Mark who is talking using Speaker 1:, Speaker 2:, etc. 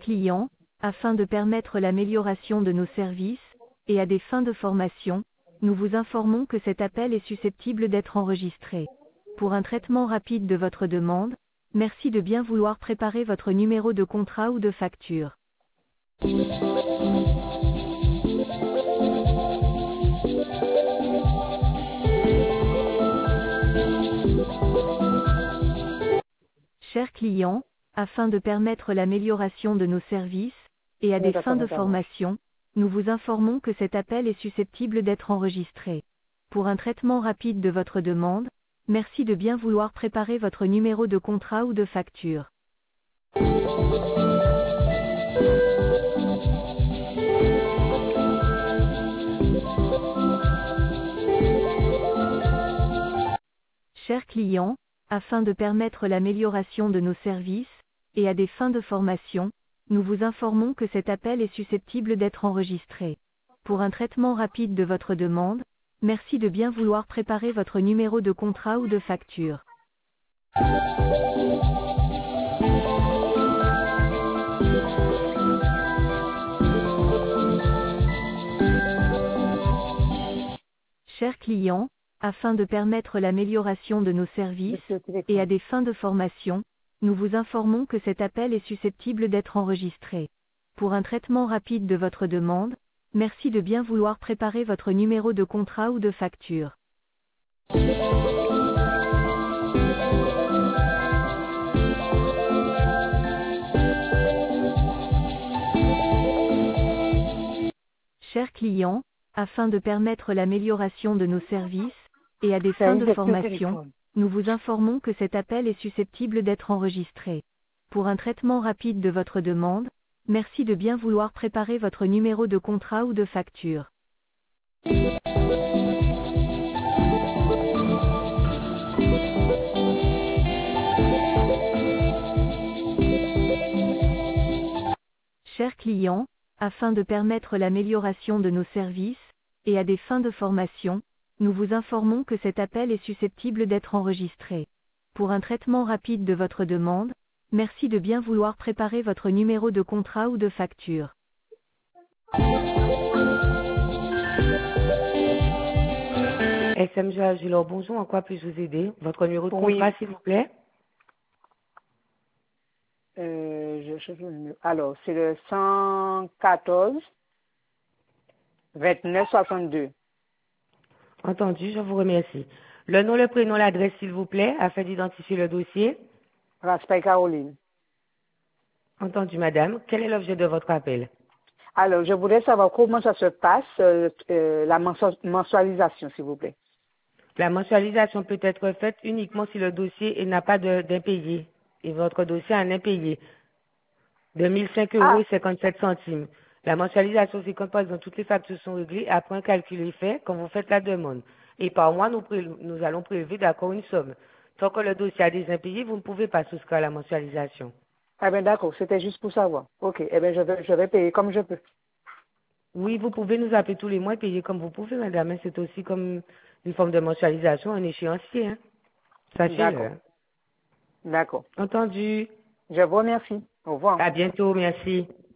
Speaker 1: client, afin de permettre l'amélioration de nos services, et à des fins de formation, nous vous informons que cet appel est susceptible d'être enregistré. Pour un traitement rapide de votre demande, merci de bien vouloir préparer votre numéro de contrat ou de facture. Chers clients, afin de permettre l'amélioration de nos services, et à des fins de formation, nous vous informons que cet appel est susceptible d'être enregistré. Pour un traitement rapide de votre demande, merci de bien vouloir préparer votre numéro de contrat ou de facture. Chers clients, afin de permettre l'amélioration de nos services, et à des fins de formation, nous vous informons que cet appel est susceptible d'être enregistré. Pour un traitement rapide de votre demande, merci de bien vouloir préparer votre numéro de contrat ou de facture. Chers clients, afin de permettre l'amélioration de nos services, et à des fins de formation, nous vous informons que cet appel est susceptible d'être enregistré. Pour un traitement rapide de votre demande, merci de bien vouloir préparer votre numéro de contrat ou de facture. Chers clients, afin de permettre l'amélioration de nos services, et à des fins de formation, nous vous informons que cet appel est susceptible d'être enregistré. Pour un traitement rapide de votre demande, merci de bien vouloir préparer votre numéro de contrat ou de facture. Chers clients, afin de permettre l'amélioration de nos services, et à des fins de formation, nous vous informons que cet appel est susceptible d'être enregistré. Pour un traitement rapide de votre demande, merci de bien vouloir préparer votre numéro de contrat ou de facture.
Speaker 2: SMG Agilor, bonjour, en quoi puis-je vous aider? Votre numéro de contrat, s'il vous plaît?
Speaker 3: Alors, c'est le 114 29 62.
Speaker 2: Entendu, je vous remercie. Le nom, le prénom, l'adresse, s'il vous plaît, afin d'identifier le dossier.
Speaker 3: Raspail Caroline.
Speaker 2: Entendu, madame. Quel est l'objet de votre appel?
Speaker 3: Alors, je voudrais savoir comment ça se passe, la mensualisation, s'il vous plaît.
Speaker 2: La mensualisation peut être faite uniquement si le dossier n'a pas d'impayé. Et votre dossier a un impayé de 1 005 € et 57 centimes. La mensualisation, c'est quand, par exemple, toutes les factures sont réglées, après un calcul est fait, quand vous faites la demande. Et par mois, nous allons prélever d'accord une somme. Tant que le dossier a des impayés, vous ne pouvez pas souscrire à la mensualisation.
Speaker 3: Ah ben d'accord, c'était juste pour savoir. Ok, eh bien je vais payer comme je peux.
Speaker 2: Oui, vous pouvez nous appeler tous les mois et payer comme vous pouvez, madame. C'est aussi comme une forme de mensualisation, un échéancier. Hein. Sachez-le.
Speaker 3: D'accord.
Speaker 2: Entendu.
Speaker 3: Je vous remercie. Au revoir.
Speaker 2: À bientôt, merci.